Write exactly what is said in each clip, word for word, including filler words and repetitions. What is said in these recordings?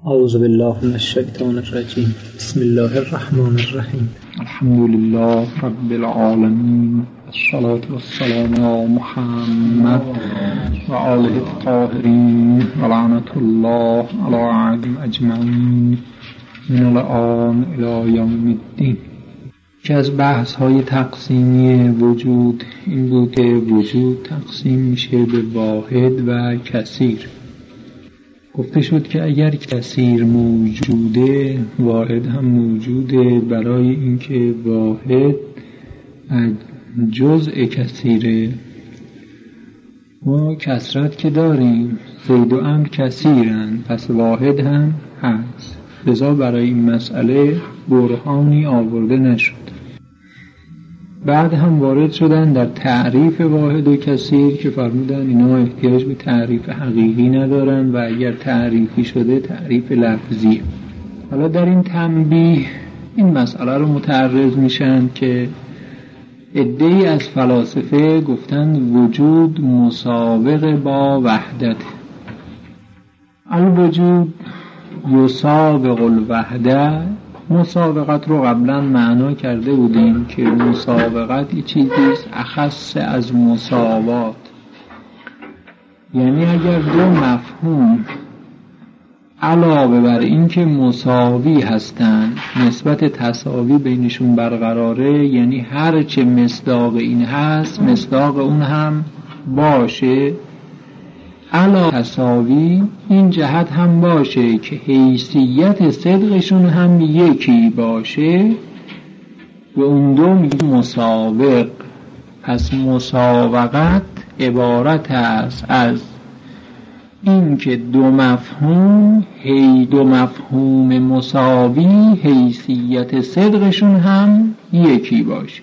اعوذ بالله من الشیطان الرجیم. بسم الله الرحمن الرحیم. الحمد لله رب العالمین، الصلاة والسلام علی محمد و آله الطاهرین و لعنت الله علی اعدائهم اجمعین من الآن الی یوم الدین. که از بحث های تقسیمی وجود این بود که وجود تقسیم میشه به واحد و کثیر. گفته شد که اگر کثیر موجوده واحد هم موجوده، برای اینکه واحد جزء کثیره. ما کثرت که داریم، زید و عمرو کثیرن، پس واحد هم هست، لذا برای این مسئله برهانی آورده نشد. بعد هم وارد شدن در تعریف واحد و کثیر که فرمودن اینا احتیاج به تعریف حقیقی ندارن و اگر تعریفی شده تعریف لفظی. حالا در این تنبیه این مسئله رو متعرض میشن که عده‌ای از فلاسفه گفتن وجود مسابق با وحدت. الوجود یسابق الوحده. مسابقت رو قبلا معنا کرده بودیم که مسابقت یه چیزیست اخص از مساوات، یعنی اگر دو مفهوم علاوه بر این که مساوی هستند نسبت تساوی بینشون برقراره، یعنی هر چه مصداق این هست مصداق اون هم باشه، علا تساوی این جهت هم باشه که حیثیت صدقشون هم یکی باشه و اون دو میگه مسابق. پس مسابقت عبارت است از این که دو مفهوم هی دو مفهوم مساوی حیثیت صدقشون هم یکی باشه.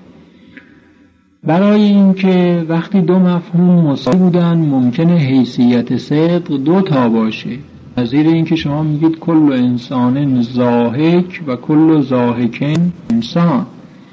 برای اینکه وقتی دو مفهوم مساوی بودن ممکنه حیثیت صدق دو تا باشه، نظیر اینکه شما میگید کل انسان ضاحک و کل ضاحکن انسان.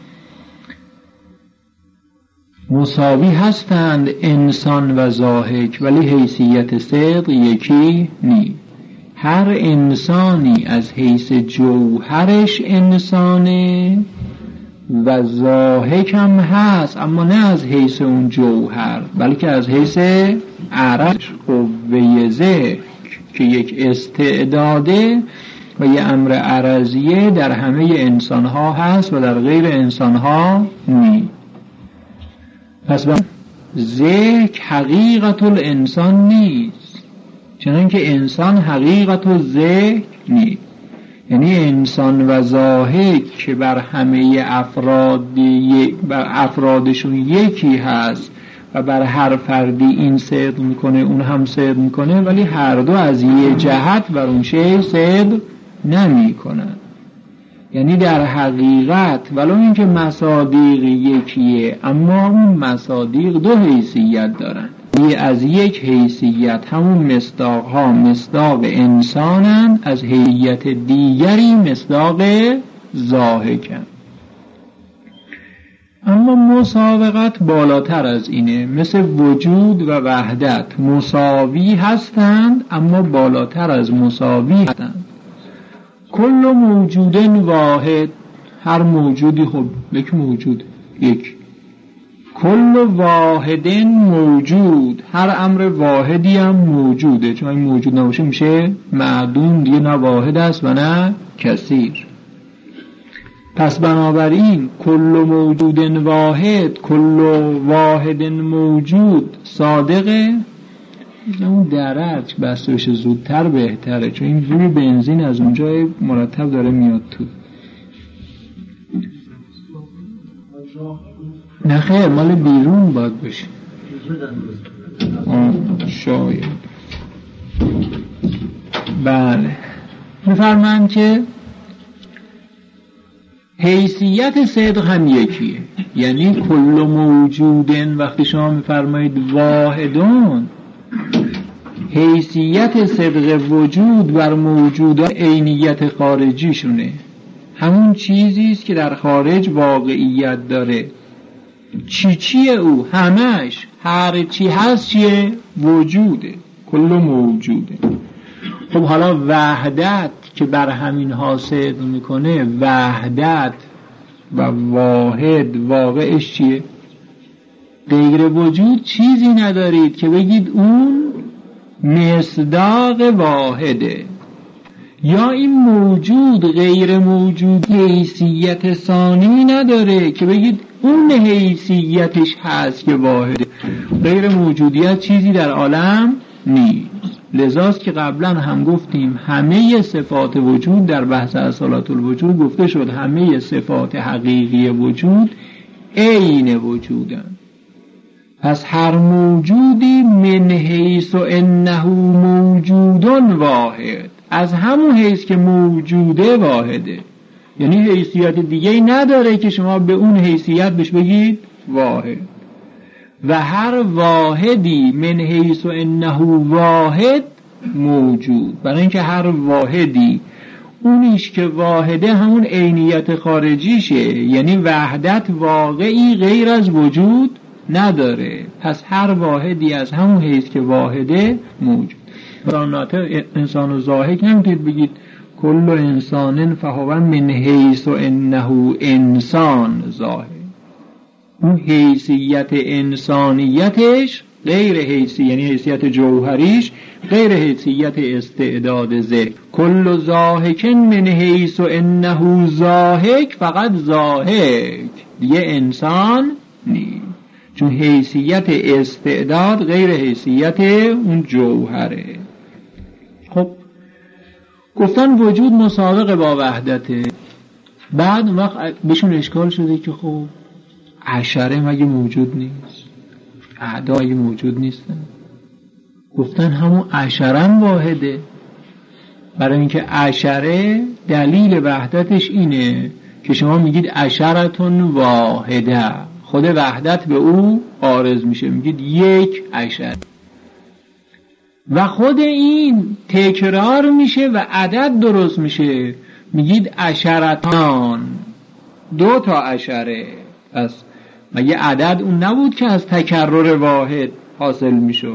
مساوی هستند انسان و ضاحک ولی حیثیت صدق یکی نی. هر انسانی از حیث جوهرش انسانه و ضاحک هم هست، اما نه از حیث اون جوهر بلکه از حیث عرض قوه ذهن که یک استعداده و یه امر عرضیه در همه انسان ها هست و در غیر انسان ها نی. پس ذهن حقیقت الانسان نیست، چنانکه انسان حقیقت الذهن نیست. یعنی انسان و ضاحک که بر همه افراد بر افرادشون یکی هست و بر هر فردی این صدق میکنه اون هم صدق میکنه، ولی هر دو از یه جهت بر اون شی صدق نمیکنن. یعنی در حقیقت ولو اینکه مصادیق یکیه اما اون مصادیق دو حیثیت دارن. از یک حیثیت همون مصداق ها مصداق انسانن، از حیثیت دیگری مصداق ضاحکن. اما مسابقت بالاتر از اینه، مثل وجود و وحدت مساوی هستند اما بالاتر از مساوی هستند. کل موجود واحد، هر موجودی خب یک موجود یک. کل واحد موجود، هر امر واحدی هم موجوده، چون این موجود نباشه میشه معدوم دیگه، نه واحد است و نه کثیر. پس بنابراین کل موجود واحد، کل واحد موجود صادقه. اون درج بسته بشه زودتر بهتره، چون این بوی بنزین از اونجای مرتب داره میاد تو. نه خیر، مال بیرون باید بشه. شاید. بله، میفرمایند که حیثیت صدق هم یکیه، یعنی کل موجودن وقتی شما میفرمایید واحدون، حیثیت صدق وجود بر موجودات عینیت خارجی شونه، همون چیزیست که در خارج واقعیت داره. چی چیه او؟ همش، هر چی هست چیه؟ وجوده. کل موجوده. خب حالا وحدت که بر همین حاصل میکنه، وحدت و واحد واقعش چیه؟ غیر وجود چیزی ندارید که بگید اون مصداق واحده، یا این موجود غیر موجود حیثیت ثانی نداره که بگید اون حیثیتش هست که واحده. غیر موجودیت چیزی در عالم نیست. لذاست که قبلا هم گفتیم همه صفات وجود در بحث اصالت الوجود گفته شد همه صفات حقیقی وجود عین وجودن. پس هر موجودی من حیث انه موجود واحد، از همون حیث که موجوده واحده، یعنی حیثیت دیگه نداره که شما به اون حیثیت بهش بگید واحد. و هر واحدی من حیث انه واحد موجود، برای اینکه هر واحدی اونیش که واحده همون عینیت خارجیشه، یعنی وحدت واقعی غیر از وجود نداره. پس هر واحدی از همون حیث که واحده موجود. انسان و ضاحک نمیتونید بگید کل انسان فهو من حیث انه انسان ضاحک، اون حیثیت انسانیتش غیر حیثی، یعنی حیثیت جوهریش غیر حیثیت استعداد ذهن. کل ضاحک من حیث انه ضاحک، فقط ضاحک دیگه انسان نیست، چون حیثیت استعداد غیر حیثیت اون جوهره. خب گفتن وجود مسابقه با وحدته. بعد وقت بهشون اشکال شده که خب عشره مگه موجود نیست؟ اعداد مگه موجود نیستن؟ گفتن همون عشرن واحده، برای اینکه عشره دلیل وحدتش اینه که شما میگید عشرتون واحده، خود وحدت به او عارض میشه، میگید یک عشر، و خود این تکرار میشه و عدد درست میشه، میگید عشرتان، دو تا عشره. پس مگه عدد اون نبود که از تکرر واحد حاصل میشه؟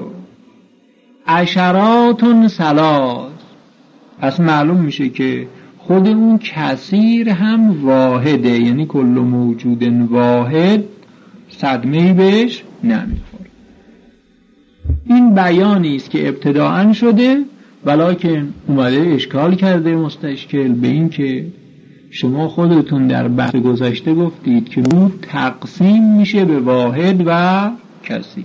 عشراتون ثلاث، پس معلوم میشه که خود اون کثیر هم واحده، یعنی کل موجود واحد صدمه‌ای بهش نمیخوره. این بیانی است که ابتداءً شده، ولکن اومده اشکال کرده مستشکل به این که شما خودتون در بحث گذشته گفتید که وجود تقسیم میشه به واحد و کثیر.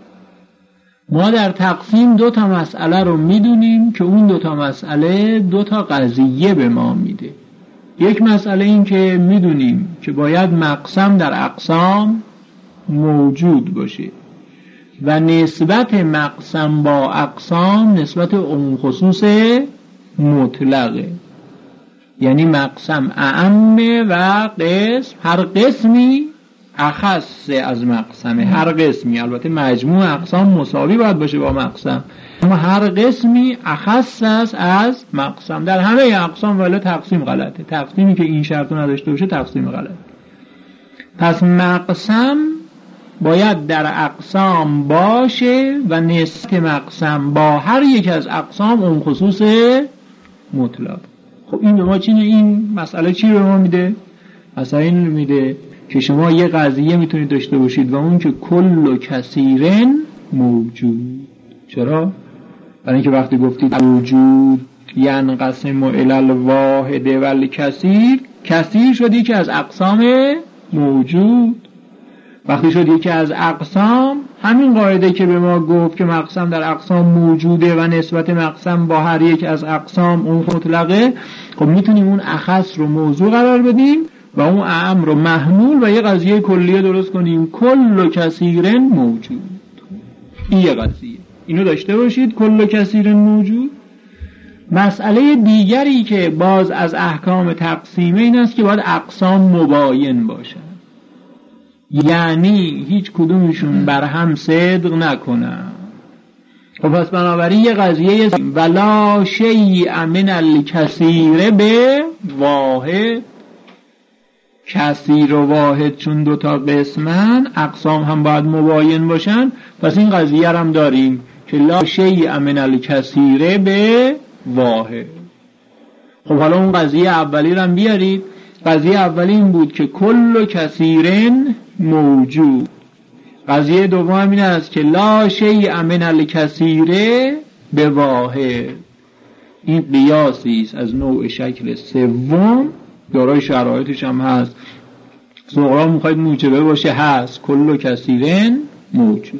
ما در تقسیم دو تا مسئله رو میدونیم که اون دو تا مسئله دو تا قضیه به ما میده. یک مسئله این که میدونیم که باید مقسم در اقسام موجود باشه و نسبت مقسم با اقسام نسبت عموم خصوص مطلقه، یعنی مقسم اعمه و قسم هر قسمی اخص از مقسمه، هر قسمی، البته مجموع اقسام مساوی باید باشه با مقسم، اما هر قسمی اخص است از مقسم. در همه اقسام ولی تقسیم غلطه، تقسیمی که این شرط رو نداشته باشه تقسیم غلط. پس مقسم باید در اقسام باشه و نسبت مقسم با هر یک از اقسام اون خصوص مطلق. خب این به ما چی؟ این مسئله چی به ما میده؟ مثلا این میده که شما یه قضیه میتونید داشته باشید و اون که کل و کثیرن موجود. چرا؟ برای اینکه وقتی گفتید موجود ینقسم الی الواحد و الکثیر، کثیر شد یکی از اقسام موجود. وقتی شد یکی از اقسام، همین قاعده که به ما گفت که مقسم در اقسام موجوده و نسبت مقسم با هر یک از اقسام اون مطلقه، خب میتونیم اون اخص رو موضوع قرار بدیم و اون اعم رو محمول و یه قضیه کلیه درست کنیم، کل و کثیرن موجود. این یه قضیه، اینو داشته باشید، کل و کثیرن موجود. مسئله دیگری که باز از احکام تقسیمه این است که باید اقسام مباین باشن، یعنی هیچ کدومشون بر هم صدق نکنن. خب پس بنابراین یه قضیه ولا شیء من الکثیر به واحد، کثیر و واحد چون دوتا قسمن اقسام هم باید مباین باشن. پس این قضیه هم داریم که لا شیء من الکثیر به واحد. خب حالا اون قضیه اولی رو هم بیارید. قضیه اولی این بود که کل کثیرن موجود. قضیه دوم این است که لا شیء من الکثیره به واحد. این قیاسی است از نوع شکل سوم، دارای شرایطش هم هست. صغرا میخواید موجبه باشه، هست. کل کثیرن موجود.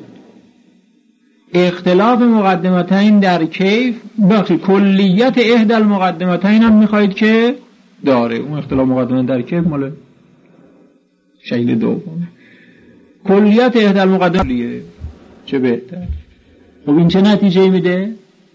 اختلاف مقدمتین در کیف، بخشی کلیت احد المقدمتین هم میخواید که داره. اون اختلاف مقدمتین در کیف مال شکل دوم. کلیت احد المقدمتین چه بهتر. خب این چه نتیجه میده؟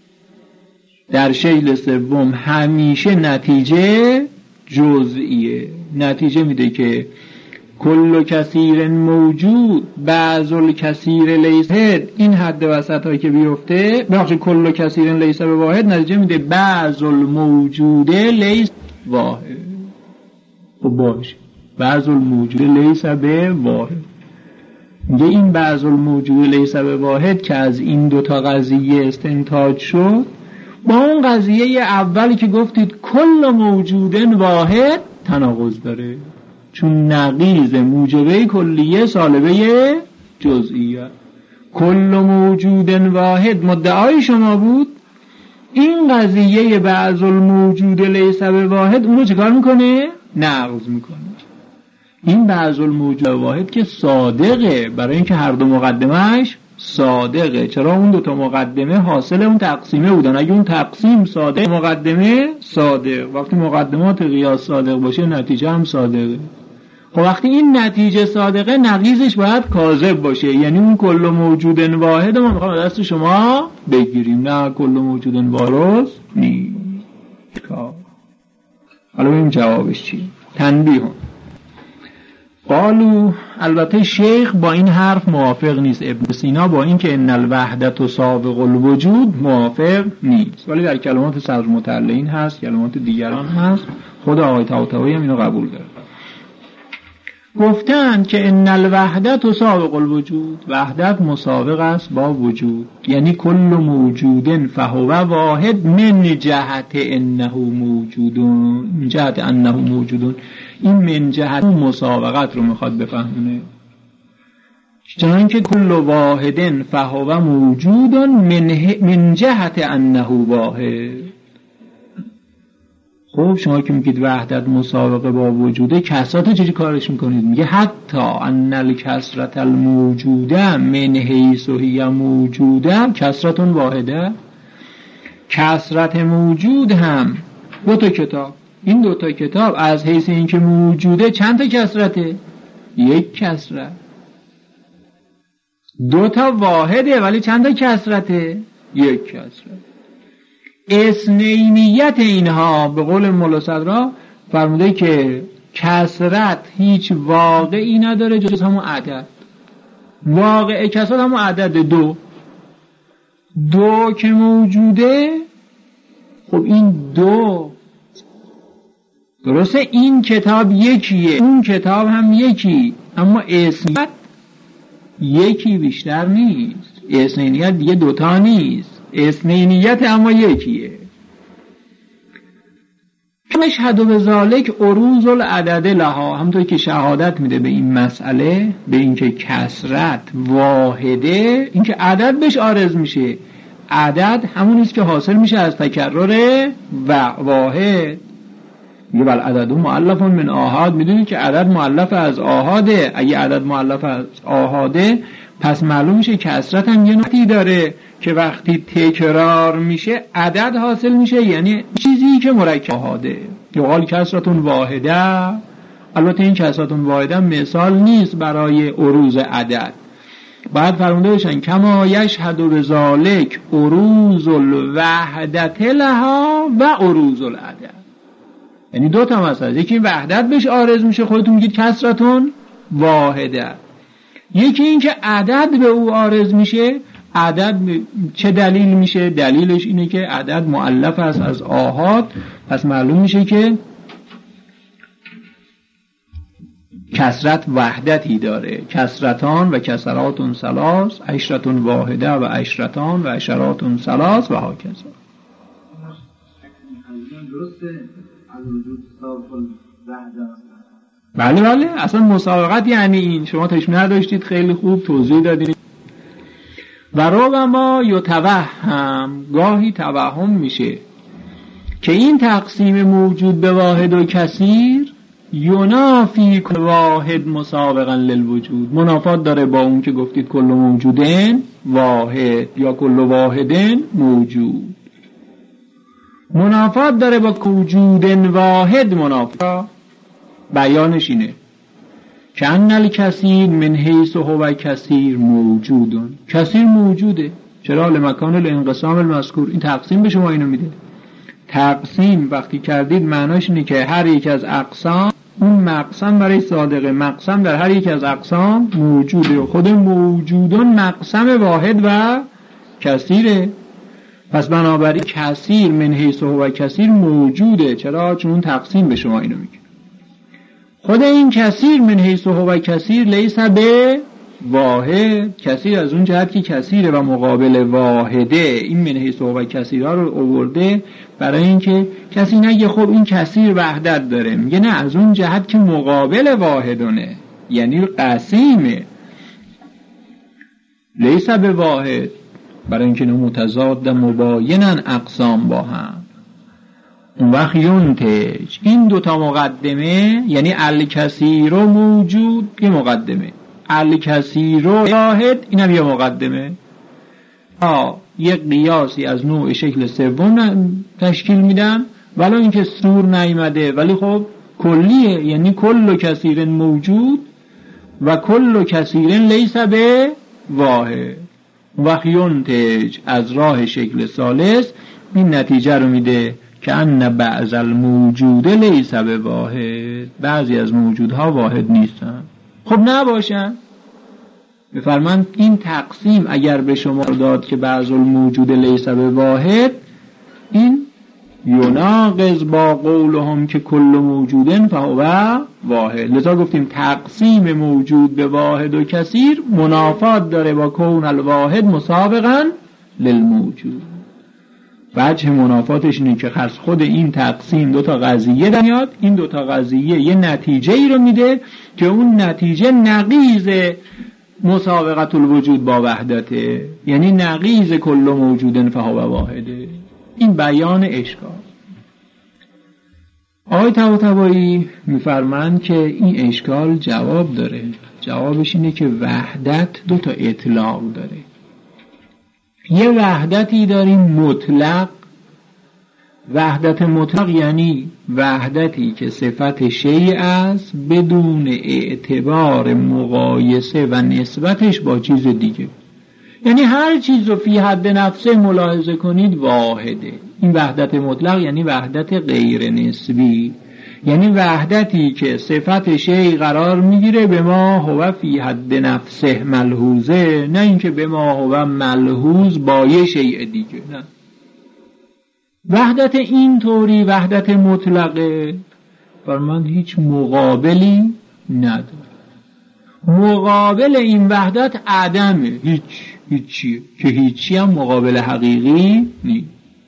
در شکل سوم همیشه نتیجه جزئیه. نتیجه میده که کل کثیر موجود بعض الکثیر لیس واحد. این حد وسط هایی که بیفته، بخش کل کثیر لیس به واحد، نتیجه میده بعض الموجود لیس واحد. خب باشه، بعض الموجود لیس به واحد. میگه این بعض الموجود لیس به واحد که از این دوتا قضیه استنتاج شد، با اون قضیه اولی که گفتید کل موجودن واحد تناقض داره، چون نقیض موجبه کلیه سالبه جزئیه. کل موجودن واحد مدعای شما بود، این قضیه بعض الموجود لیس به واحد اونو چکار میکنه؟ نقض میکنه. این بعض الموجود واحد که صادقه، برای اینکه هر دو مقدمهش صادقه. چرا؟ اون دو تا مقدمه حاصل اون تقسیمه بودن. اگه اون تقسیم صادق، مقدمه صادق. وقتی مقدمات قیاس صادق باشه نتیجه هم صادقه. خب وقتی این نتیجه صادقه، نقیضش باید کاذب باشه. یعنی اون کل موجود واحد ما میخوام دست شما بگیریم. نه، کل موجود واحد نیست. حالا ببینیم جوابش چی. تنبیه. قالو، البته شیخ با این حرف موافق نیست. ابن سینا با این که ان الوحدت سابق الوجود موافق نیست، ولی در کلمات صدر متعلقین هست، کلمات دیگران هست. خود آقای طاووسی هم اینو قبول داره. گفتن که ان الوحدت سابق الوجود، وحدت مسابق است با وجود. یعنی کل موجودن فهو واحد من جهت انه موجودون، من جهت انه موجودون. این من جهت مسابقت رو میخواد بفهمونه. چنان که کل واحدن فهو موجودون من, من جهت انه واحد. خب شما که میگید وحدت مسابقه با وجوده، کسرت چجوری کارش میکنید؟ میگه حتی ان الکسرت الموجوده من حیث هی موجوده کسرتون واحده. کسرت موجود هم دو تا کتاب، این دو تا کتاب از حیث اینکه موجوده چند تا کسرته؟ یک کسرت. دو تا واحده ولی چند تا کسرته؟ یک کسرت. اثنینیت اینها به قول مولا صدرا فرموده که کسرت هیچ واقعی نداره جز همون عدد. واقع کسرت همون عدد دو. دو که موجوده، خب این دو درسته این کتاب یکیه، اون کتاب هم یکی، اما اثنینیت یکی بیشتر نیست. اثنینیت دیگه دوتا نیست، اثنینیت اما یکیه. مشهد به ذالک عروض العدد لها، همونطور که شهادت میده به این مسئله، به اینکه کسرت واحده، اینکه عدد بهش عارض میشه. عدد همونیست که حاصل میشه از تکرر و واحد. میگه بل عدد مؤلف من آحاد. میدونید که عدد مؤلف از آحاده. اگه عدد مؤلف از آحاده پس معلوم میشه کسرت هم یه نوعی داره که وقتی تکرار میشه عدد حاصل میشه، یعنی چیزی که مرکب آحاده. یقال کسرتون واحده. البته این کسرتون واحده مثال نیست برای عروض عدد. بعد فرموده بشن کما یشهد بذالک عروض الوحدت لها و عروض العدد. یعنی دو تا مسئله، یکی وحدت بهش عارض میشه، خودتون میگید کسرتون واحده. یکی این که عدد به او عارض میشه. عدد چه دلیل میشه؟ دلیلش اینه که عدد مؤلف است از آحاد، پس معلوم میشه که کسرت وحدتی داره. کسرتان و کسراتون ثلاث، عشرتون واحده و عشرتان و عشراتون ثلاث و هاکذا. درسته از وجود سابق الوحده. بله بله، اصلا مسابقت یعنی این. شما تشمیه نداشتید، خیلی خوب توضیح دادید. و ربما یتوهم، گاهی توهم میشه که این تقسیم موجود به واحد و کثیر ینافی کل واحد مسابقا للوجود، منافات داره با اون که گفتید کل موجودن واحد یا کل واحدن موجود. منافات داره با وجودن واحد. منافات بیانش اینه که ان الکثیر من حیث هو کثیر موجودن، کثیر موجوده. چرا؟ لمکان الانقسام المذکور. این تقسیم به شما اینو میده. تقسیم وقتی کردید معناش اینه که هر یک از اقسام، اون مقسم برای صادقه، مقسم در هر یک از اقسام موجوده و خود موجودن مقسم واحد و کثیره. پس بنابراین کثیر من حیث هو کثیر موجوده. چرا؟ چون تقسیم به شما اینو میگه. خود این کثیر من حیث هو کثیر لیس به واحد، کثیر از اون جهت که کثیره و مقابل واحده. این من حیث هو کثیر ها رو آورده برای اینکه کسی نگه خب این کثیر وحدت داره، میگه نه، از اون جهت که مقابل واحدونه، یعنی قسیمه. لیس به واحد، برای اینکه متضاد مباینن اقسام با هم. اون وقت ینتج، این دوتا مقدمه یعنی الکثیر و موجود یه مقدمه، الکثیر و واحد این هم یه مقدمه، ها یک قیاسی از نوع شکل سوم تشکیل میدن. ولی اینکه سور نیامده ولی خب کلیه، یعنی کل کثیر موجود و کل کثیر لیس به واحد. وقت ینتج از راه شکل ثالث این نتیجه رو میده که ان بعض الموجود لیس به واحد، بعضی از موجودها واحد نیستن. خب نباشن. بفرمایند این تقسیم اگر به شما داد که بعض الموجود لیس به واحد، این یناقض با قولهم که کل موجودن فهو واحد. لذا گفتیم تقسیم موجود به واحد و کثیر منافات داره با کون الواحد مسابقا للموجود. وجه منافاتش اینه که خرص خود این تقسیم دوتا قضیه دمیاد، این دوتا قضیه یه نتیجه ای رو میده که اون نتیجه نقیض مسابقت الوجود با وحدته، یعنی نقیض کل موجودن فهو واحده. این بیان اشکال. آقای طباطبایی میفرمند که این اشکال جواب داره. جوابش اینه که وحدت دو تا اطلاق داره. یه وحدتی داریم مطلق. وحدت مطلق یعنی وحدتی که صفت شیء است بدون اعتبار مقایسه و نسبتش با چیز دیگه. یعنی هر چیز رو فی حد نفسه ملاحظه کنید واحده. این وحدت مطلق یعنی وحدت غیر نسبی، یعنی وحدتی که صفت شیء قرار میگیره به ما هو فی حد نفسه ملحوظه، نه اینکه به ما هو ملحوظ با یه شیء دیگه. نه، وحدت این طوری وحدت مطلقه فرمان هیچ مقابلی نداره. مقابل این وحدت عدمه، هیچ هیچی که هیچی هم مقابل حقیقی نیست.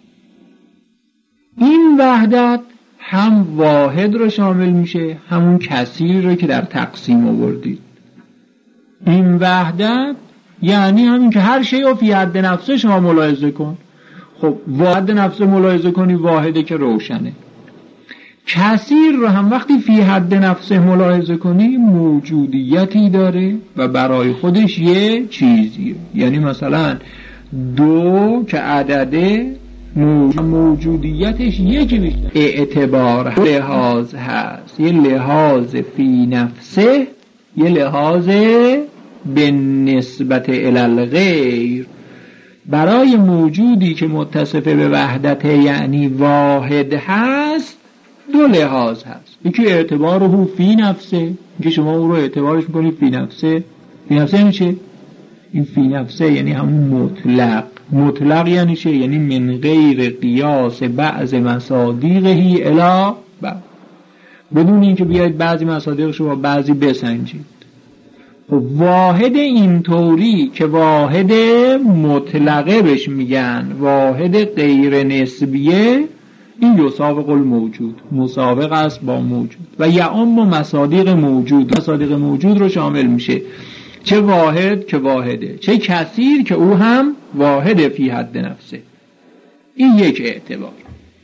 این وحدت هم واحد رو شامل میشه، همون کثیر رو که در تقسیم آوردید. این وحدت یعنی همین که هر شی رو فی حد نفسه شما ملاحظه کن. خب واحد نفسه ملاحظه کنی واحده که روشنه. کثیر رو هم وقتی فی حد نفسه ملاحظه کنی موجودیتی داره و برای خودش یه چیزیه. یعنی مثلا دو که عدده موجودیتش یکی بیشتر اعتبار لحاظ هست، یه لحاظ فی نفسه، یه لحاظ به نسبت الالغیر. برای موجودی که متصف به وحدت یعنی واحد هست دو لحاظ هست. یکی اعتبار رو فی نفسه، که شما اون رو اعتبارش میکنید فی نفسه. فی نفسه یعنی چه؟ این فی نفسه یعنی همون مطلق. مطلق یعنی چه؟ یعنی من غیر قیاس بعض مصادیقهی الی بعض، بدون اینکه بیاید بعضی مصادیقش رو با بعضی بسنجید. خب واحد اینطوری که واحد مطلقه بهش میگن، واحد غیر نسبیه، این یسابق الموجود، مسابق است با موجود. و یعم مصادیق موجود، مصادیق موجود رو شامل میشه، چه واحد که واحده، چه کثیر که او هم واحد فی حد نفسه. این یک اعتبار.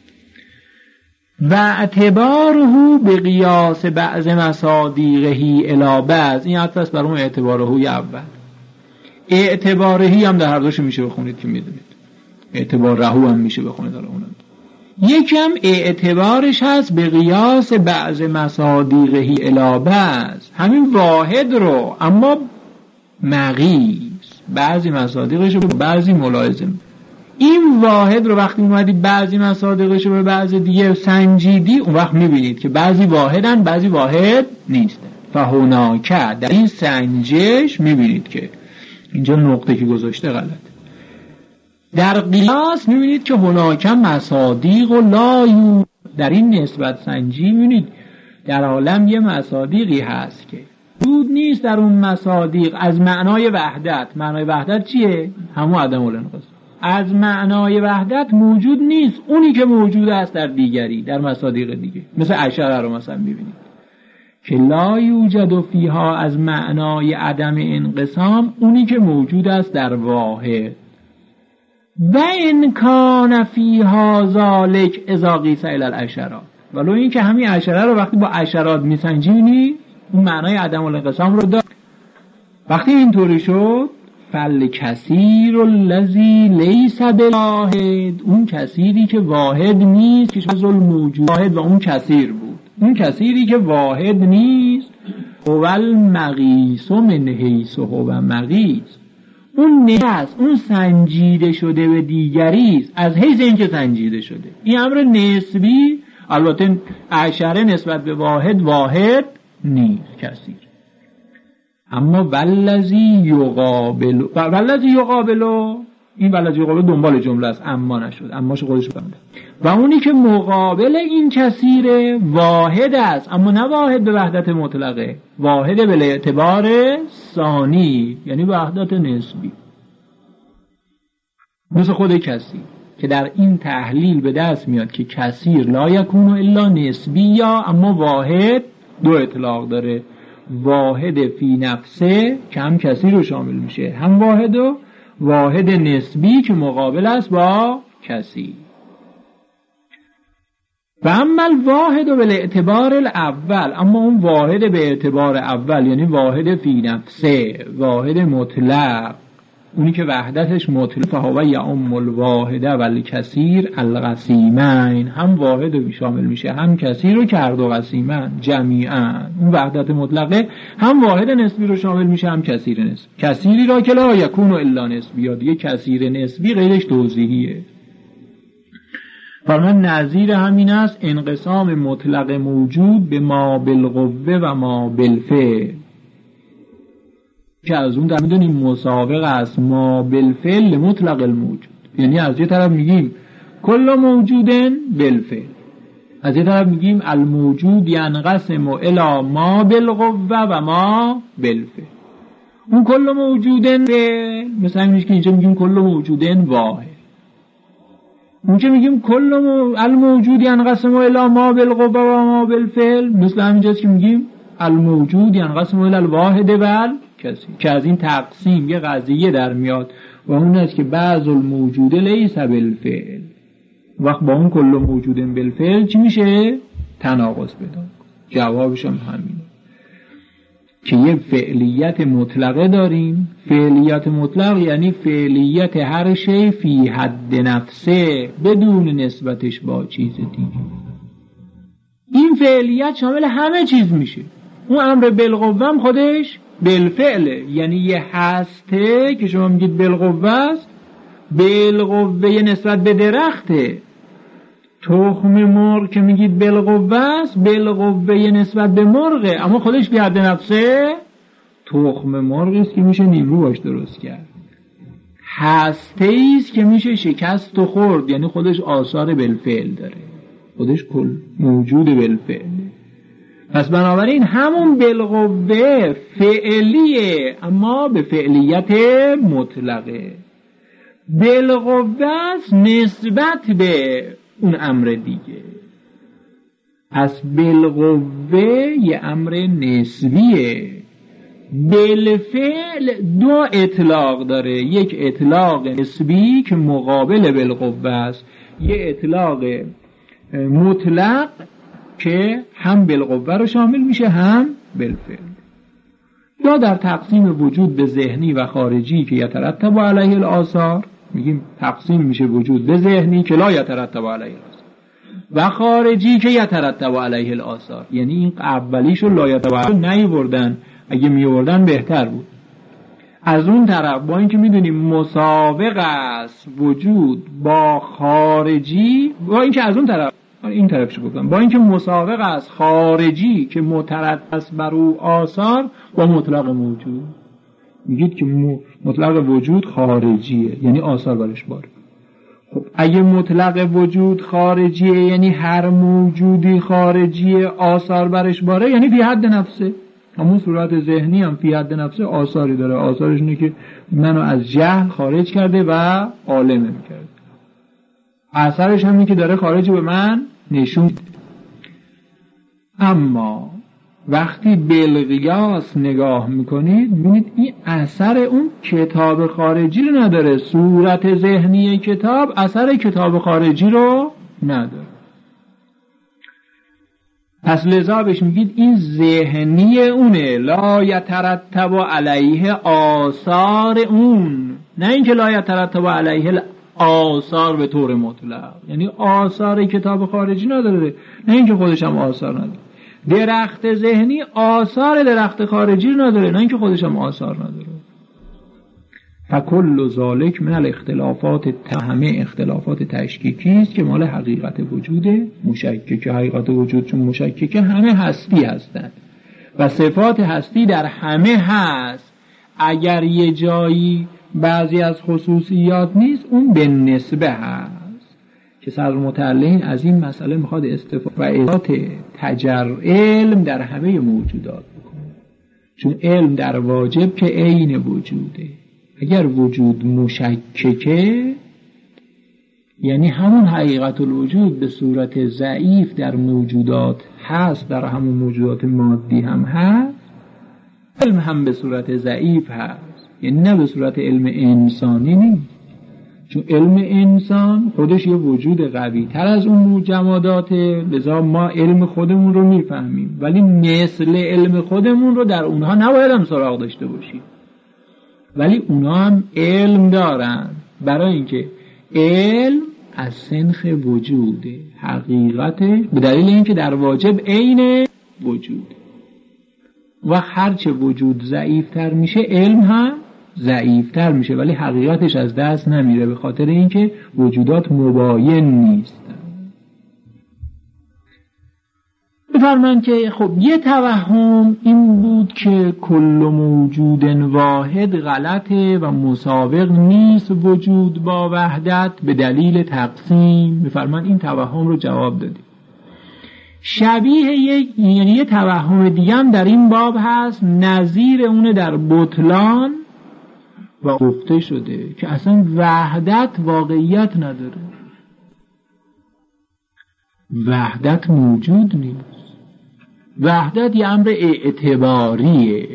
و اعتباره به قیاس بعض مصادیقه الی بعض، این عطف است بر اون اعتباره اول. اعتبارهی هم در هر دوش میشه بخونید که میدونید، اعتبار رهو هم میشه بخونید. حالا اونم یکم اعتبارش هست به قیاس بعض مصادیقه الی بعض، همین واحد رو اما مقیس، بعضی مصادیقش رو به بعضی ملاحظه. این واحد رو وقتی اومدی بعضی مصادیقش رو به بعضی دیگه سنجیدی، اون وقت میبینید که بعضی واحدن بعضی واحد نیستن. فهناک در این سنجش میبینید که اینجا نقطه که گذاشته غلط. در قیاس میبینید که هناک مصادیق و لایو، در این نسبت سنجی میبینید در عالم یه مصادیقی هست که موجود نیست در اون مصادیق از معنای وحدت. معنای وحدت چیه؟ همون عدم الانقسام. از معنای وحدت موجود نیست اونی که موجود است در دیگری، در مصادیق دیگه. مثل اشعه رو مثلا میبینید که لا یوجد فیها، از معنای عدم انقسام اونی که موجود است در واحد. و ان کان فیها ذالک اذا قیس الی العشرات، ولو این که همین عشره رو وقتی با عشرات میسنجیدی اون معنای عدم الانقسام رو داد. وقتی اینطوری شد فالکثیر الذی لیس بواحد، اون کثیری که واحد نیست که از الموجود واحد و اون کثیر بود، اون کثیری که واحد نیست هو المقیس من حیث هو مقیس، اون نفس، اون سنجیده شده به دیگریست از حیث این که سنجیده شده. این امر نسبی، البته عشره نسبت به واحد واحد نیست کثیر. اما والذی یقابل، والذی یقابل، این والذی یقابل دنبال جمله است، اما نشد، اماش خودش بنده. و اونی که مقابل این کثیره واحد است، اما نه واحد به وحدت مطلقه، واحد به اعتبار ثانی، یعنی وحدت نسبی. مثل خود کثیر که در این تحلیل به دست میاد که کثیر لا یکون الا نسبی، یا اما واحد دو اطلاق داره، واحد فی نفسه که هم کثیر رو شامل میشه، هم واحد و واحد نسبی که مقابل است با کثیر. و اما الواحد به اعتبار الاول، اما اون واحد به اعتبار اول یعنی واحد فی نفسه، واحد مطلق، اونی که وحدتش مطلق، فهو یعم الواحد و الکثیر القسیمین، هم واحد رو شامل میشه هم کثیر رو که هر دو قسیمن جمیعا، اون وحدت مطلقه هم واحد نسبی رو شامل میشه هم کثیر نسبی. کثیری را که لا یکون الا نسبی، یا دیگه کثیر نسبی غیرش توضیحیه. فرمان نظیر همین است انقسام مطلق موجود به ما بالقوه و ما بالفعل، که از اون در میدونیم مسابق است ما بالفعل مطلق الموجود، یعنی از یه طرف میگیم کل موجودن بالفعل، از یه طرف میگیم الموجود ینقسم الی ما بالقوه و ما بالفعل. اون کل موجودن فعل، مثلا میشه که اینجا میگیم کل موجودن واحد، اونجا میگیم کل الموجود ینقسم الی ما بالقوه و ما بالفعل، مثل همینجاست که میگیم الموجود ینقسم الی الواحد و کسی، که از این تقسیم یه قضیه در میاد و اون است که بعض الموجود لیس بالفعل، وقت با اون کل موجود بالفعل چی میشه؟ تناقض پیدا. جوابش هم همینه که یه فعلیت مطلقه داریم. فعلیت مطلق یعنی فعلیت هر شی فی حد نفسه بدون نسبتش با چیز دیگه. این فعلیت شامل همه چیز میشه. اون امر بالقوه خودش بالفعله، یعنی یه هسته که شما میگید بالقوه است، بالقوه نسبت به درخته. تخم مرغ که میگید بالقوه است، بالقوه نسبت به مرغه، اما خودش به حد نفسه تخم مرغی است که میشه نیمرو باش درست کرد. هسته ایست که میشه شکست و خورد، یعنی خودش آثار بالفعل داره، خودش کل موجود بالفعل. پس بنابراین همون بالقوه فعلیه اما به فعلیت مطلقه. بالقوه است نسبت به اون امر دیگه. پس بالقوه یه امر نسبیه. بالفعل دو اطلاق داره، یک اطلاق نسبی که مقابل بالقوه است، یه اطلاق مطلق که هم بالقوه رو شامل میشه هم بالفعل. یا در تقسیم وجود به ذهنی و خارجی که یترتب علیه الآثار میگیم تقسیم میشه وجود به ذهنی که لا یترتب علیه الآثار و خارجی که یترتب علیه الآثار. یعنی این اولیشو لا یترتب علیه نیوردن، اگه میوردن بهتر بود. از اون طرف با اینکه میدونیم مسابق است وجود با خارجی، با اینکه از اون طرف این طرفش بگم با اینکه مسابق است خارجی که مترتب است بر او آثار با مطلق موجود، میگید که مطلق وجود خارجیه یعنی آثار برش باره. خب اگه مطلق وجود خارجیه یعنی هر موجودی خارجیه آثار برش باره، یعنی فی حد نفسه. همون صورت ذهنی هم فی حد نفسه آثاری داره. آثارش اینه که منو از جهل خارج کرده و عالمه میکرده. اثرش همینه که داره خارج به من نشون. اما وقتی بالقیاس نگاه میکنید میبینید این اثر اون کتاب خارجی رو نداره. صورت ذهنی کتاب اثر کتاب خارجی رو نداره. پس لذا بهش میگید این ذهنی اونه، لا یترتب علیه آثار اون، نه اینکه لا یترتب علیه آثار به طور مطلق، یعنی آثار کتاب خارجی نداره، نه اینکه خودش هم آثار نداره. درخت ذهنی آثار درخت خارجی نداره، نه اینکه خودش هم آثار نداره. فکل ذالک من الاختلافات، همه اختلافات تشکیکی است که مال حقیقت وجود مشکک. حقیقت وجود چون مشککه همه هستی هستند و صفات هستی در همه هست. اگر یه جایی بعضی از خصوصیات نیست اون به نسبه هست که صدر متعلین از این مسئله میخواد استفاده و اثبات تجر علم در همه موجودات بکنه، چون علم در واجب که عین وجوده. اگر وجود مشککه یعنی همون حقیقت الوجود به صورت ضعیف در موجودات هست، در همون موجودات مادی هم هست، علم هم به صورت ضعیف هست، یعنی نه به صورت علم انسانی نیست. چون علم انسان خودش یه وجود قوی تر از اون جماداته، لذا ما علم خودمون رو میفهمیم، ولی مثل علم خودمون رو در اونها نباید هم سراغ داشته باشیم، ولی اونها هم علم دارن. برای اینکه علم از سنخ وجوده، حقیقته به دلیل اینکه در واجب عین وجود و هرچه وجود ضعیفتر میشه علم هم ضعیفتر میشه، ولی حقیقتش از دست نمیره به خاطر اینکه وجودات مباین نیستن. بفرمایند که خب یه توهم این بود که کل موجود واحد غلطه و مسابق نیست وجود با وحدت به دلیل تقسیم. بفرمایند این توهم رو جواب دادیم. شبیه یک یعنی یه توهم دیگه هم در این باب هست، نظیر اونه در بطلان و گفته شده که اصلا وحدت واقعیت نداره، وحدت موجود نیست، وحدت یه امر اعتباریه.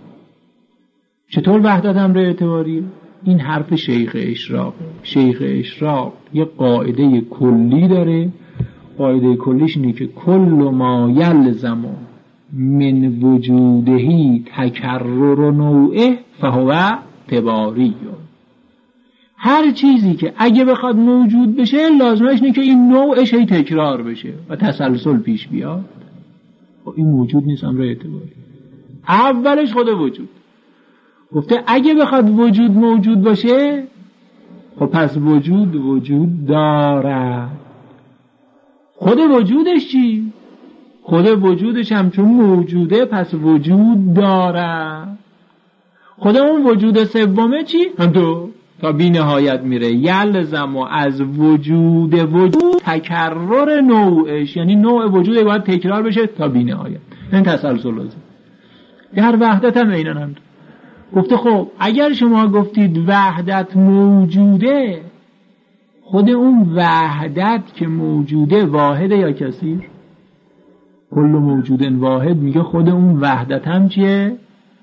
چطور وحدت امر اعتباریه؟ این حرف شیخ اشراق. شیخ اشراق یه قاعده کلی داره، قاعده کلیش اینه که کل ما یلزم من وجودهی تکرر نوعه فهو اعتباری. هر چیزی که اگه بخواد موجود بشه لازمش اینه که این نوعش هی تکرار بشه و تسلسل پیش بیاد. این موجود نیست، امر اعتباری. اولش خود وجود گفته اگه بخواد وجود موجود باشه خب پس وجود وجود داره. خود وجودش چی؟ خود وجودش هم چون موجوده پس وجود داره. خود اون وجود سومه چی؟ هم تو تا بی نهایت میره. یلزم از وجود وجود تکرر نوعش، یعنی نوع وجود باید تکرار بشه تا بی نهایت. این تسلسل لازم. در وحدت هم اینان هم گفته خب اگر شما گفتید وحدت موجوده، خود اون وحدت که موجوده واحده یا کثیر؟ کل موجود واحد میگه خود اون وحدت هم چیه؟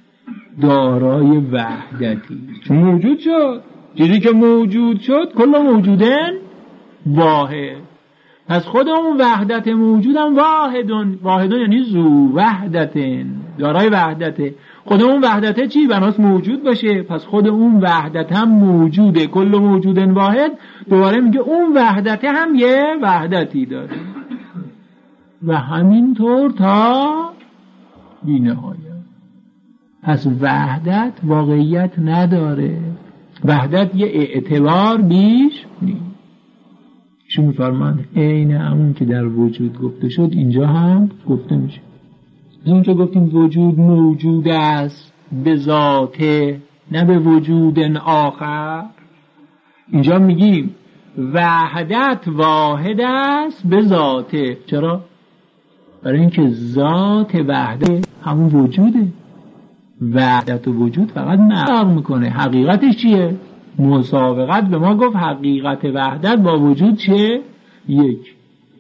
دارای وحدتی، چون موجود شد، چیزی که موجود شد کل موجودن واحد. پس خود اون وحدت موجود هم واحدون، واحدون یعنی ذو وحدتن، دارای وحدته. خود اون وحدته چی؟ بناس موجود باشه، پس خود اون وحدت هم موجوده، کل موجودن واحد. دوباره میگه اون وحدته هم یه وحدتی داره و همینطور تا بی نهایت. پس وحدت واقعیت نداره، وحدت یه اعتبار بیش نیست. شو میفرمان عین همون که در وجود گفته شد اینجا هم گفته میشه. اینجا گفتیم وجود موجود است به ذاته، نه به وجود آخر. اینجا میگیم وحدت واحد است به ذاته. چرا؟ برای اینکه ذات وحدت همون وجوده. وحدت و وجود فقط فرق میکنه. حقیقتش چیه؟ مسابقت به ما گفت حقیقت وحدت با وجود چیه؟ یک.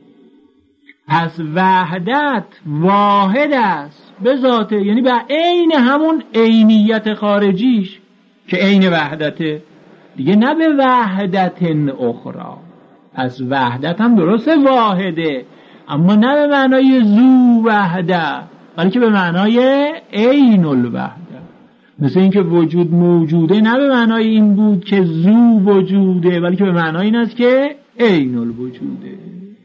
پس وحدت واحد است به ذاته، یعنی به عین همون عینیت خارجیش که عین وحدته دیگه، نه به وحدت اخرى. پس وحدت هم درسته واحده، اما نه به معنای ذو وحده، بلکه به معنای عین الوحده. مثل اینکه وجود موجوده نه به معنای این بود که ذو وجوده، بلکه به معنای این است که عین الوجوده.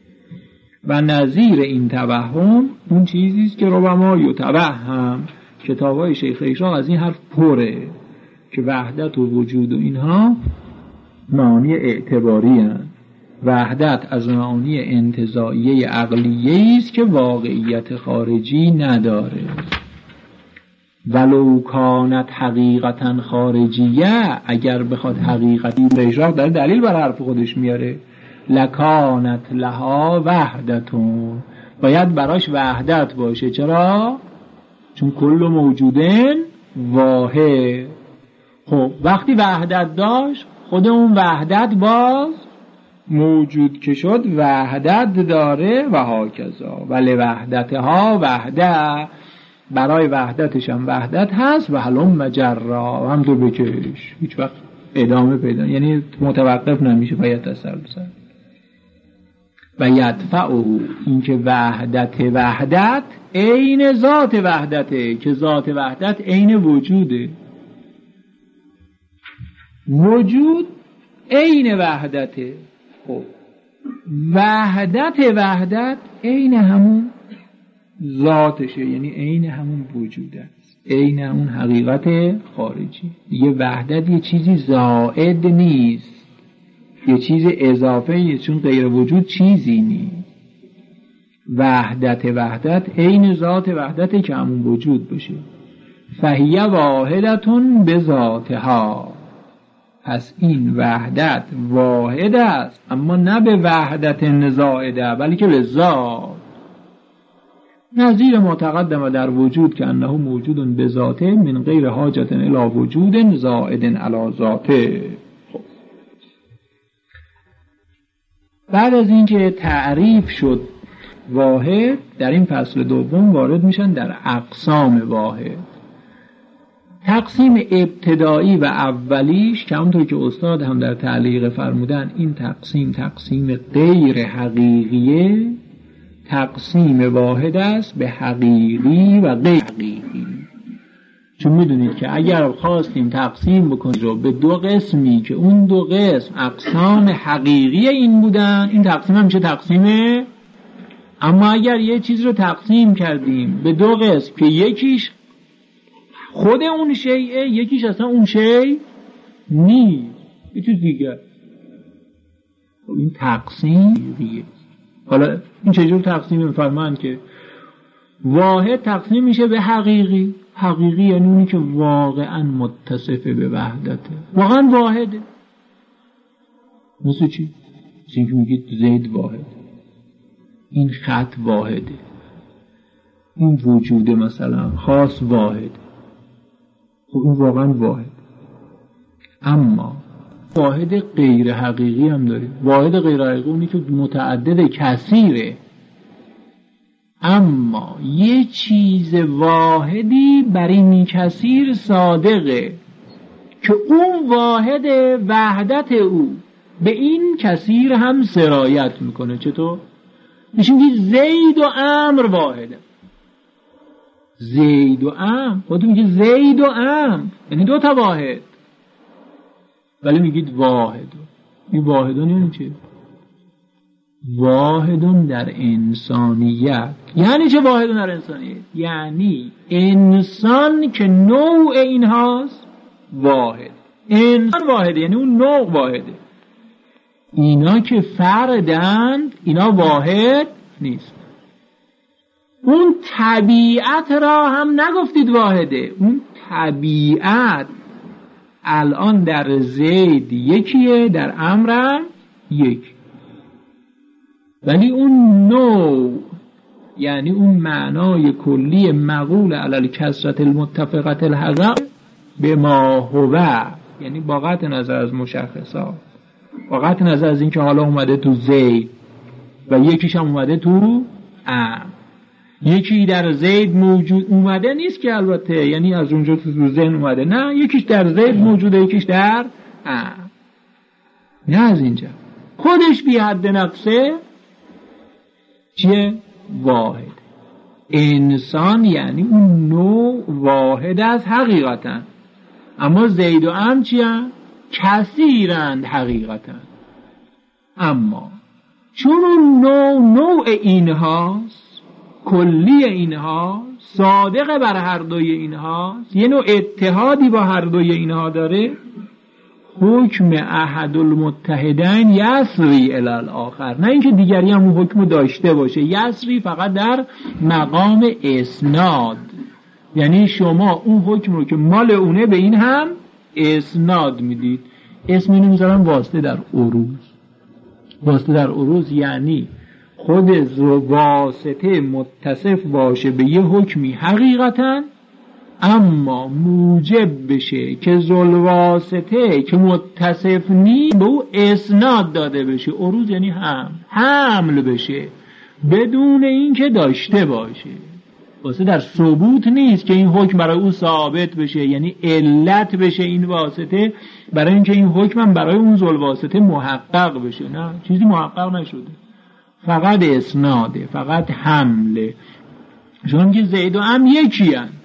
و نظیر این توهم اون چیزی است که ربما یتوهم. کتابای شیخ اشراق از این حرف پره که وحدت و وجود و اینها معانی اعتباری هستند. وحدت از معانی انتزاعیه عقلیه است که واقعیت خارجی نداره. ولو کانت حقیقتا خارجیه، اگر بخواد حقیقتی، اشراق داره دلیل بر حرف خودش میاره، لکانت لها وحدتون، باید براش وحدت باشه. چرا؟ چون کل موجودن واحد. خب وقتی وحدت داشت، خود اون وحدت باز موجود که شد وحدت داره و هاکذا. ولی وحدتها وحده، برای وحدتش هم وحدت هست و هلم مجرا، هم تو بکش، هیچ وقت ادامه پیدا، یعنی متوقف نمیشه، باید تسلسل. و یدفعه، این که وحدت وحدت عین ذات وحدته، که ذات وحدت عین وجوده. وجود عین وحدته. خب وحدت وحدت عین همون ذاتشه، یعنی عین همون وجود است، عین همون حقیقت خارجی. یه وحدت یه چیزی زائد نیست، یه چیز اضافه نیست، چون غیر وجود چیزی نیست. وحدت وحدت عین ذات وحدته که همون وجود باشه. فهی واحدتون به ذاتها، پس این وحدت واحد است، اما نه به وحدت زائده، بلکه به ذات. نظیر ما تقدم در وجود که انه موجود به ذاته من غیر حاجت الی وجود زائد علی ذاته. خب. بعد از اینکه تعریف شد واحد، در این فصل دوم وارد میشن در اقسام واحد. تقسیم ابتدایی و اولیش که همونطور که استاد هم در تعلیق فرمودن، این تقسیم تقسیم غیر حقیقیه، تقسیم واحد است به حقیقی و غیر حقیقی. چون میدونید که اگر خواستیم تقسیم بکنیم رو به دو قسمی که اون دو قسم اقسام حقیقی این بودن، این تقسیم هم میشه تقسیمه. اما اگر یه چیز رو تقسیم کردیم به دو قسم که یکیش خود اون شیء، یکیش اصلا اون شیء نیست، یه چیز دیگه، این تقسیمیه. حالا این چجور تقسیم می‌فرمان که واحد تقسیم میشه به حقیقی. حقیقی یعنی اونی که واقعا متصفه به وحدته، واقعا واحده. مثل چی؟ مثل اینکه میگید زید واحد، این خط واحده، این وجود مثلا خاص واحد، خب این واقعا واحد. اما واحد غیر حقیقی هم داریم. واحد غیر حقیقی اونی که متعدد کثیره، اما یه چیز واحدی بر این کثیر صادقه که اون واحد وحدت او به این کثیر هم سرایت میکنه. چطور؟ میشه میگه زید و عمرو واحده. زید و عمرو، خودتون میگه زید و عمرو یعنی دو تا واحد، ولی میگید واحد. این واحدون یعنی چه؟ واحدون در انسانیت. یعنی چه واحدون در انسانیت؟ یعنی انسان که نوع این هاست واحد. انسان واحده یعنی اون نوع واحده. اینا که فردند اینا واحد نیست. اون طبیعت را هم نگفتید واحده. اون طبیعت الان در زید یکیه، در عمرو یک، ولی اون نوع یعنی اون معنای کلی مقول علی الکثرة المتفقة الحق به ما هو، یعنی با قطع نظر از مشخصات، با قطع نظر از این که حالا اومده تو زید و یکیش هم اومده تو عمرو. یکی در زید موجود اومده نیست که البته یعنی از اونجا تو ذهن اومده، نه، یکیش در زید موجوده، یکیش در عمرو. نه از اینجا خودش بی حد نفسه چیه؟ واحد. انسان یعنی اون نوع واحد از حقیقتا، اما زید و عمرو چی هست؟ کثیرند حقیقتا. اما چون اون نوع نوع اینهاست، کلی اینها، صادق بر هر دوی اینها، یه نوع اتحادی با هر دوی اینها داره، حکم احد المتحدین یسری الی الاخر. نه اینکه دیگری هم اون حکم داشته باشه، یسری فقط در مقام اسناد، یعنی شما اون حکم رو که مال اونه به این هم اسناد میدید. اسم اینو میذارن واسطه در عروض. واسطه در عروض یعنی خود واسطه متصف باشه به یه حکمی حقیقتا، اما موجب بشه که ذوالواسطه که متصف نیست به او اسناد داده بشه. عروض یعنی هم حمل بشه بدون اینکه داشته باشه. واسه در ثبوت نیست که این حکم برای او ثابت بشه، یعنی علت بشه این واسطه برای اینکه این حکم هم برای اون ذوالواسطه محقق بشه. نه، چیزی محقق نشده، فقط اسناده، فقط حمله. شما میگه زید و عمرو یکی هن.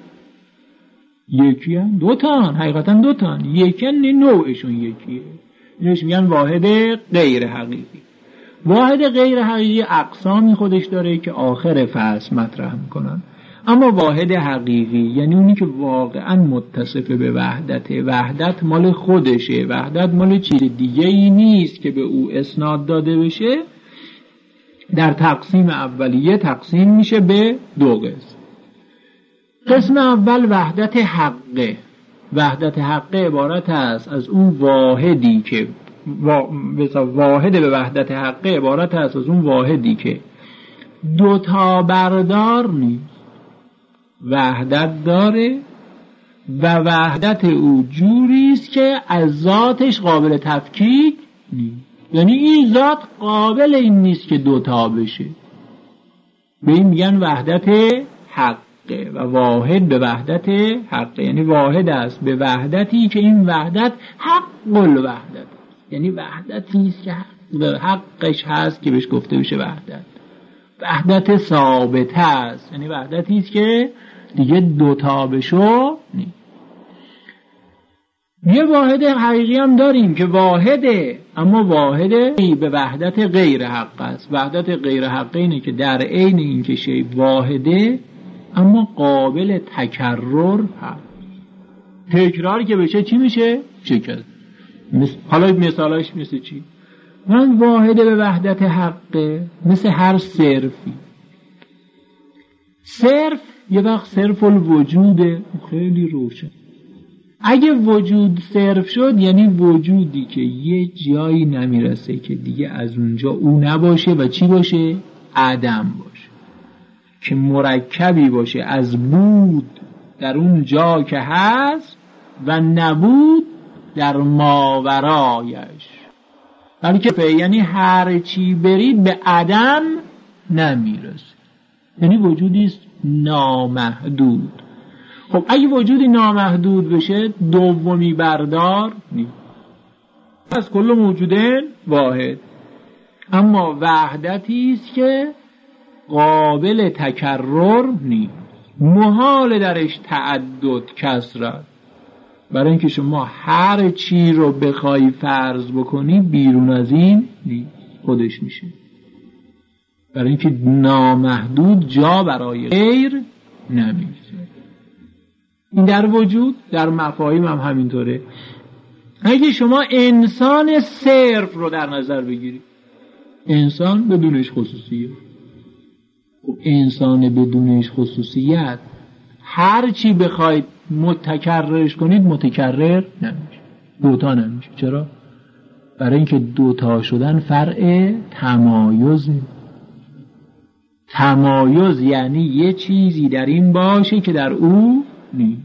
یکی هن؟ دو تا هن، حقیقتا دو تا هن. یکی هن، نوعشون یکیه. اینش میگن واحد غیر حقیقی. واحد غیر حقیقی اقسامی خودش داره که آخر فصل مطرح میکنن. اما واحد حقیقی یعنی اونی که واقعا متصف به وحدت. وحدت مال خودشه، وحدت مال چیز دیگه ای نیست که به او اسناد داده بشه. در تقسیم اولیه تقسیم میشه به دو قسم. قسم اول وحدت حقه. وحدت حقه عبارت است از اون واحدی که واحد به وحدت حقه عبارت است از اون واحدی که دو تا بردار نیست، وحدت داره و وحدت او جوری است که از ذاتش قابل تفکیک نیست. یعنی این ذات قابل این نیست که دوتا بشه. به این میگن وحدت حقه و واحد به وحدت حقه، یعنی واحد است به وحدتی که این وحدت حق الوحدت است، یعنی وحدتی است که حق حقش هست که بهش گفته بشه وحدت. وحدت ثابت است، یعنی وحدتی است که دیگه دوتا بشو نیست. یه واحد حقیقی هم داریم که واحده، اما واحده به وحدت غیر حق است. وحدت غیر حق اینه که در عین این که شی واحده اما قابل تکرر هست. تکرار که بشه چی میشه؟ شکست. حالا مثالاش مثل چی؟ من واحده به وحدت حقه مثل هر صرفی. صرف یه وقت صرف الوجوده، خیلی روشن. اگه وجود صرف شد یعنی وجودی که یه جایی نمیرسه که دیگه از اونجا او نباشه و چی باشه؟ عدم باشه، که مرکبی باشه از بود در اون جا که هست و نبود در ماورایش، بلکه یعنی هر چی برید به عدم نمیرسه، یعنی وجودی است نامحدود. خب اگه وجودی نامحدود بشه دومی بردار نیست، از کل موجودن واحد، اما وحدتی است که قابل تکرر نیست، محال درش تعدد کثرت. برای اینکه شما هر چی رو بخوای فرض بکنی بیرون از این نیست، خودش میشه. برای اینکه نامحدود جا برای غیر نمیشه. این در وجود، در مفاهیم هم همینطوره. اگه شما انسان صرف رو در نظر بگیرید، انسان بدونش خصوصیت، خب انسان بدونش خصوصیت هر چی بخواید متکررش کنید متکرر نمیشه، دوتا نمیشه. چرا؟ برای اینکه دوتا شدن فرع تمایزه. تمایز یعنی یه چیزی در این باشه که در او نیست.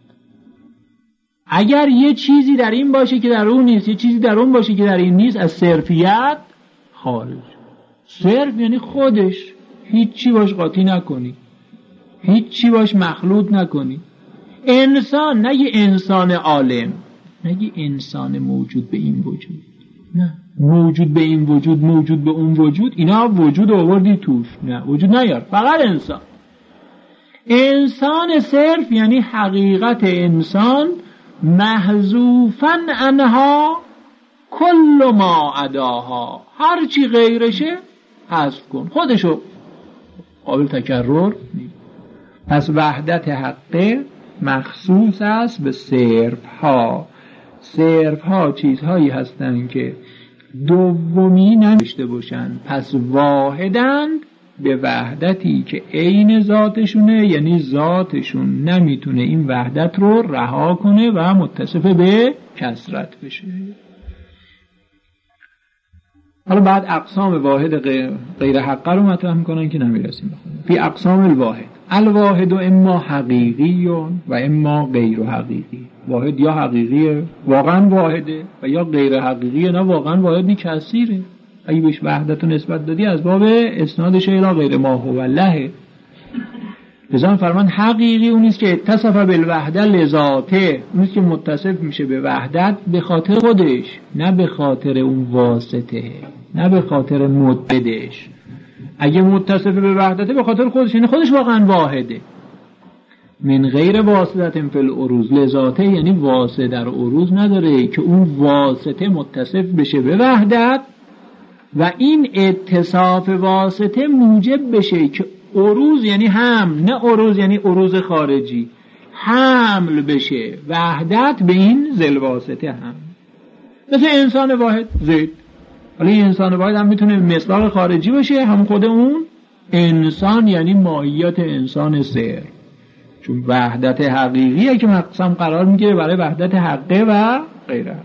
اگر یه چیزی در این باشه که در اون نیست، یه چیزی در اون باشه که در این نیست، از صرفیت خارج. صرف یعنی خودش، هیچی باش قاطی نکنی، هیچی باش مخلوط نکنی. انسان، نگی انسان عالم، نگی انسان موجود به این وجود، نه موجود به این وجود، موجود به اون وجود، اینا وجود آوردی توش، نه وجود نیار، فقط انسان. انسان صرف یعنی حقیقت انسان محذوفاً عنها کل ما عداها، هر چی غیرشه حذف کن، خودشو قابل تکرر نیست. پس وحدت حقه مخصوص است به صرف ها. صرف ها چیزهایی هستند که دومی نداشته باشن، پس واحدند به وحدتی که عین ذاتشونه، یعنی ذاتشون نمیتونه این وحدت رو رها کنه و متصف به کثرت بشه. حالا بعد اقسام واحد غیر حقه رو مطرح میکنن که نمیرسیم بخونیم. فی اقسام الواحد، الواحد و اما حقیقی و اما غیر حقیقی. واحد یا حقیقیه واقعا واحده و یا غیر حقیقیه نه واقعا واحدی کثیره. اگه بهش وحدت و نسبت دادی از باب اسنادش الی غیر ما هو الله. لذا فرمان حقیقی اونیست که اتصف بالوحده لذاته، اونیست که متصف میشه به وحدت به خاطر خودش، نه به خاطر اون واسطه، نه به خاطر مددش. اگه متصف به وحدته به خاطر خودش، یعنی خودش واقعا واحده. من غیر واسطه فی العروض لذاته، یعنی واسطه در عروض نداره که اون واسطه متصف بشه به وحدت و این اتصاف واسطه موجب بشه که عروض یعنی هم، نه عروض یعنی عروض خارجی، حمل بشه وحدت به این ذل واسطه هم. مثل انسان واحد زید، ولی انسان واحد هم میتونه مصداق خارجی باشه، هم خود اون انسان یعنی ماهیت انسان سر، چون وحدت حقیقیه که مقسم قرار میگیره برای وحدت حقه و غیره.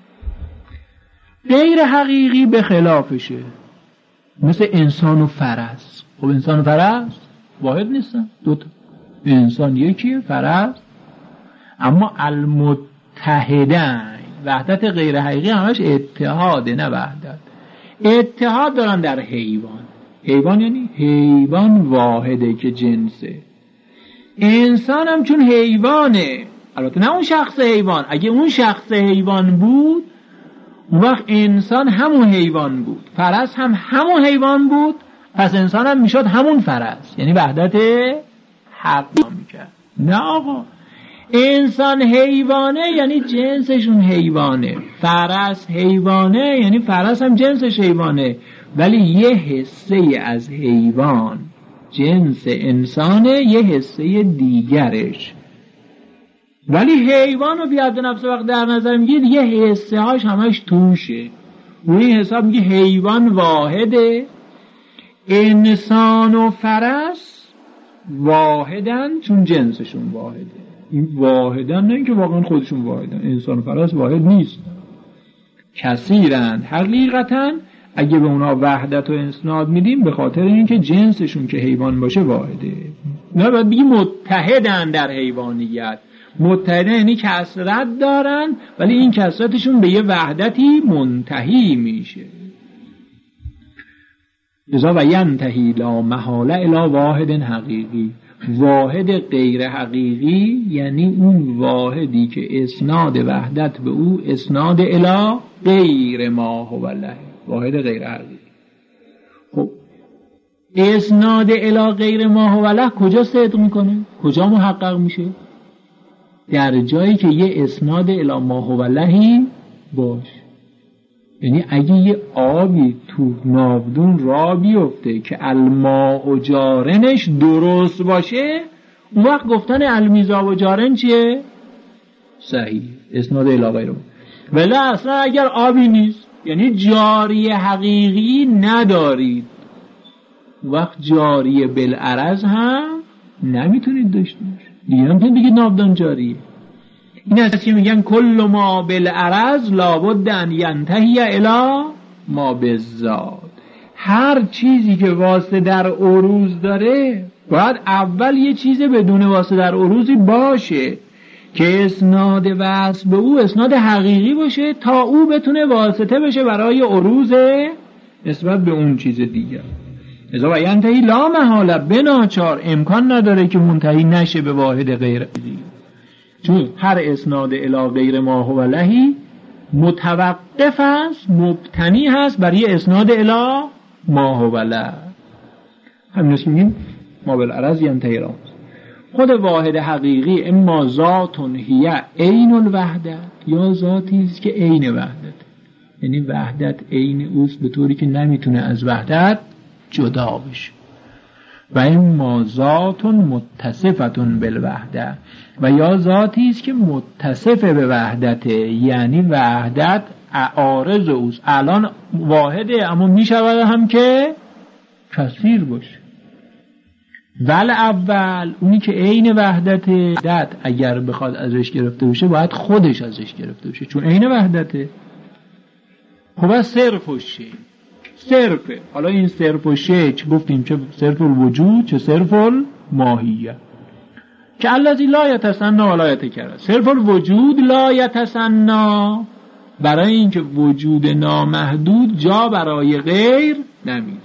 غیر حقیقی به خلافشه، مثل انسان و فرس. خب انسان و فرس واحد نیستن، دوتا. انسان یکیه، فرس اما المتحدن. وحدت غیر حقیقی همش اتحاده نه وحدت. اتحاد دارن در حیوان. حیوان یعنی حیوان واحده که جنسه. انسان هم چون حیوانه، البته نه اون شخص حیوان، اگه اون شخص حیوان بود اون وقت انسان همون حیوان بود، فرس هم همون حیوان بود، پس انسان هم میشد همون فرس، یعنی وحدت حقی میکرد. نه آقا، انسان حیوانه یعنی جنسشون حیوانه، فرس حیوانه یعنی فرس هم جنسش حیوانه، ولی یه حصه از حیوان جنس انسانه، یه حصه دیگرش. ولی حیوان رو بیاد نفس وقت در نظر میگید یه حصه هاش همش توشه، اون این حساب میگه حیوان واحده. انسان و فرس واحدن چون جنسشون واحده. این واحدن نه اینکه واقعا خودشون واحدن، انسان و فرس واحد نیست، کثیرن حقیقتا. اگه به اونا وحدت و اسناد میدیم به خاطر اینکه جنسشون که حیوان باشه واحده. نه باید بگی متحدن در حیوانیت. متحدن یعنی کثرت دارن ولی این کثرتشون به یه وحدتی منتهی میشه. لذا و ینتهی لا محاله الی واحد حقیقی. واحد غیر حقیقی یعنی اون واحدی که اسناد وحدت به او اسناد الی غیر ما هو له، واحد غیر حقیقی. خب اسناد الی غیر ما هو له کجا صدق میکنه؟ کجا محقق میشه؟ در جایی که یه اسناد الی ما هو لهی باش. یعنی اگه یه آبی تو ناودون را بیفته که الماء و جارنش درست باشه، اون وقت گفتن المیزا و جارن چیه؟ صحیح، اسناد الی غیر. ولی اصلا اگر آبی نیست یعنی جاری حقیقی ندارید، وقت جاری بالعرض هم نمیتونید داشته باشید. دیگه نمیتونید بگید ناودان جاریه. این است که میگن کل ما بالعرض لابد ان ینتهی الی ما بالذات. هر چیزی که واسطه در عروض داره باید اول یه چیز بدون واسطه در عروضی باشه که اسناد وصل به او اسناد حقیقی باشه تا او بتونه واسطه بشه برای عروض نسبت به اون چیز دیگر. ازا و ینتهی لا محاله، بناچار امکان نداره که منتهی نشه به واحد غیر حقیقی، چون هر اسناد الی غیر ما هو لهی متوقف است، مبتنی هست برای اسناد الی ما هو له. همین است میگیم ما بالعرض ینتهی را. خود واحد حقیقی اما ذات هی عین الوحدت، یا ذاتی است که عین وحدت، یعنی وحدت عین اوست به طوری که نمیتونه از وحدت جدا بشه. و اما ذات متصفتون بالوحده، و یا ذاتی است که متصف به وحدته، یعنی وحدت عارض اوست. الان واحده اما میشود هم که کثیر باشه. ول اول اونی که عین وحدت دت اگر بخواد ازش گرفته بشه باید خودش ازش گرفته بشه چون عین وحدته. خب از صرف و شی صرفه. حالا این صرف و شی چه گفتیم؟ چه صرف الوجود چه صرف الماهیه. که الذی لا یتسنا ولا یتکرر. صرف الوجود لا یتسنا برای اینکه وجود نامحدود جا برای غیر نمیذاره.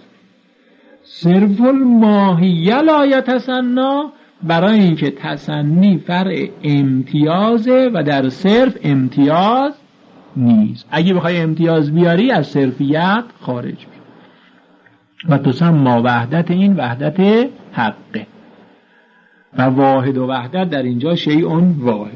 صرف الماهیه لا یتسنا برای اینکه تسنی فرع امتیازه و در صرف امتیاز نیست. اگه بخوای امتیاز بیاری از صرفیت خارج میشه. و تسمى وحدت، این وحدت حقه. و واحد و وحدت در اینجا شیء واحد.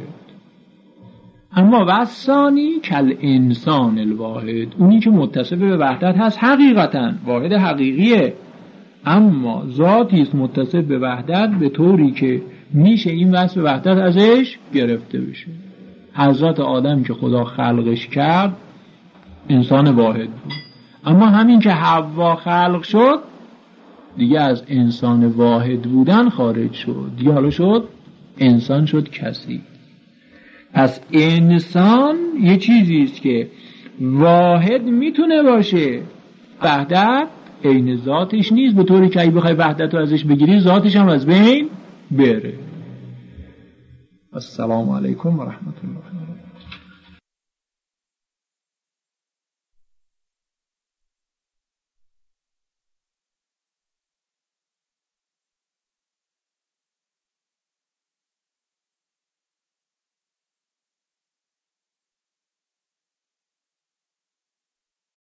اما وثانی کل انسان الواحد، اونی که متصف به وحدت هست حقیقتا واحد حقیقیه، اما ذاتی است متصف به وحدت به طوری که میشه این وصف وحدت ازش گرفته بشه. حضرت آدم که خدا خلقش کرد انسان واحد بود، اما همین که حوا خلق شد دیگه از انسان واحد بودن خارج شد، دیگه حالا شد انسان، شد کسی. پس انسان یه چیزی است که واحد میتونه باشه، وحدت عین ذاتش نیست به طوری که اگه بخوای وحدت رو ازش بگیری ذاتش هم از بین بره. السلام علیکم و رحمت الله.